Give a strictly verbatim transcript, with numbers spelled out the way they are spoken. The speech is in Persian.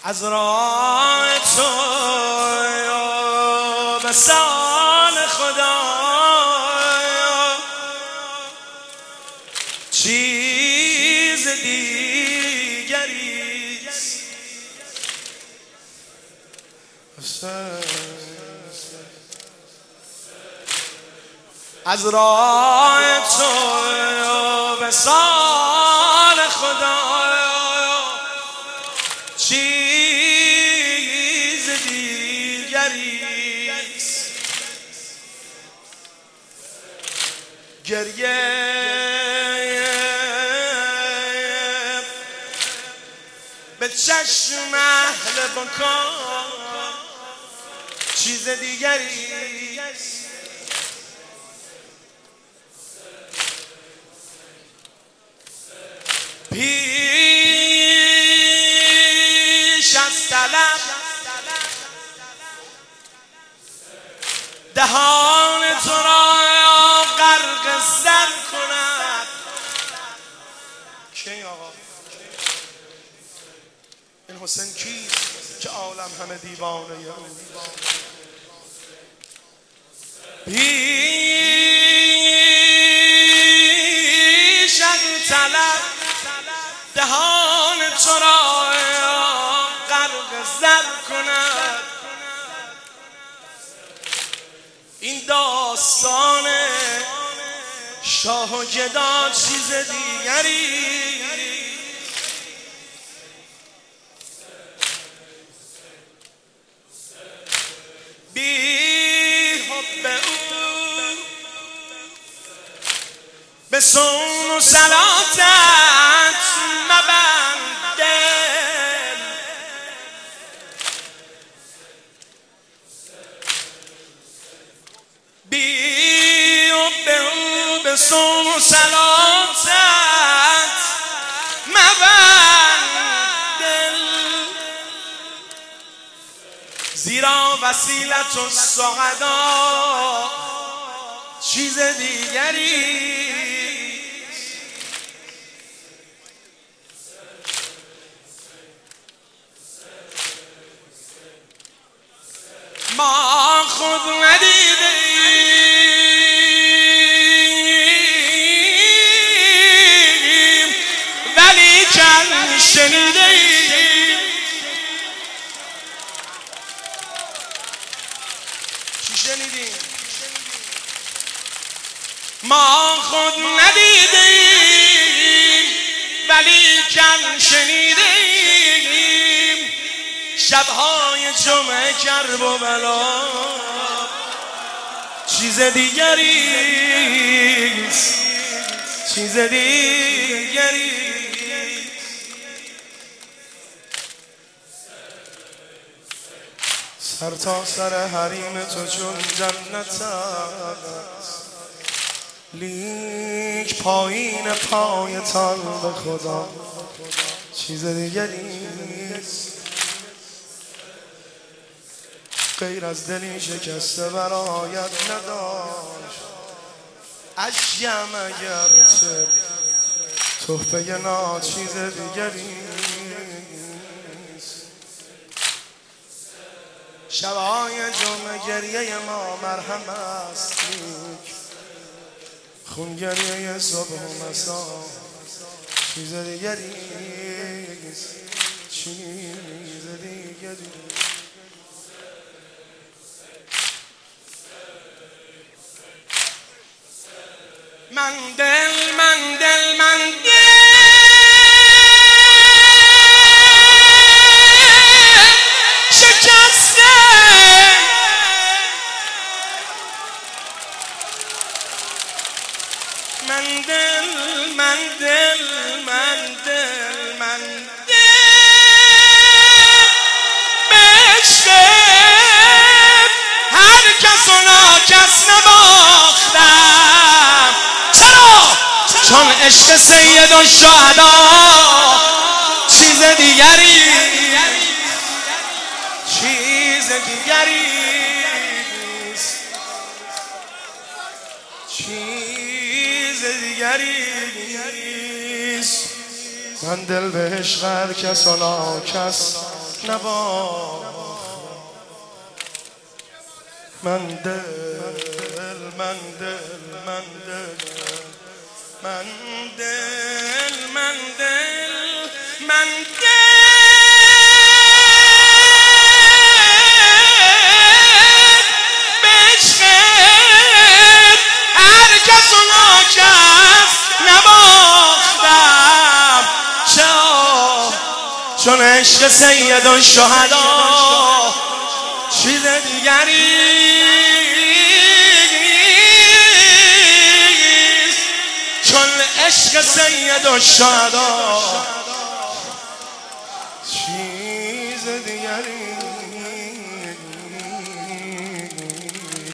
از راه تو به سان خدا چیز دیگریست. از راه تو به سان خدا چیز دیگریست. گریه به چشم اهل بکا چیز دیگریست. پیش از طلب دهان تو را غرق زر کند. کی آقا این حسین کیست که عالم همه دیوانه او؟ پیش از طلب دهان تو را غرق زر کند. این داستان شاه و گدا چیز دیگری. بی حب او به صون و صلاتت مبند دل. بی حب او به صون و صلاتت مبند دل. زیرا وسیلت السعدا چیز دیگری. ما خود ندیدیم ولی کن شنیدیم. چی شنیدیم؟ ما خود ندیدیم ولی کن شنیدیم. شبهای جمعه کرب و بلا چیز دیگریست. چیز دیگریست. سر تا سر حریم تو چون جنت است، لیک پایین پایتان به خدا چیز دیگریست. غیر از دلی شکسته برایت نداشت اشیم اگرچه تحفه ناچیز دیگریست. شبهای جمعه گریه ما مرهم است، لیک خون گریه صبح و مسا چیز دیگریست. چیز دیگریست. من دل من دل من دل شکسته، من دل من دل من دل من دل بشکم هر کس و ناکس نباختم. چون عشق سید الشهدا چیز دیگری. چیز دیگریست. چیز دیگریست. من دل به عشق هر کس و ناکس نباختم. من دل من دل من دل من دل من دل من دل به عشقت هر کس و ناکس نباختم. چرا؟ چون عشق سید الشهدا چیز دیگری، چون عشق سید الشهدا